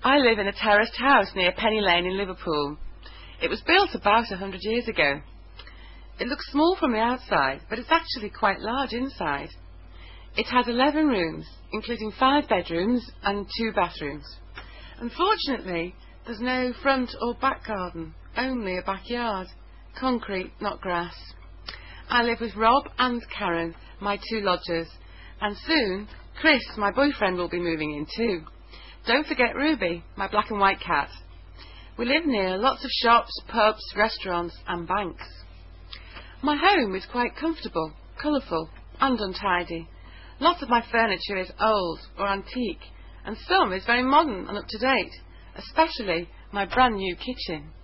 I live in a terraced house near Penny Lane in Liverpool. It was built about 100 years ago. It looks small from the outside, but it's actually quite large inside. It has 11 rooms, including 5 bedrooms and 2 bathrooms. Unfortunately, there's no front or back garden, only a backyard. Concrete, not grass. I live with Rob and Karen, my 2 lodgers, and soon Chris, my boyfriend, will be moving in too. Don't forget Ruby, my black and white cat. We live near lots of shops, pubs, restaurants and banks. My home is quite comfortable, colourful and untidy. Lots of my furniture is old or antique, and some is very modern and up to date, especially my brand new kitchen.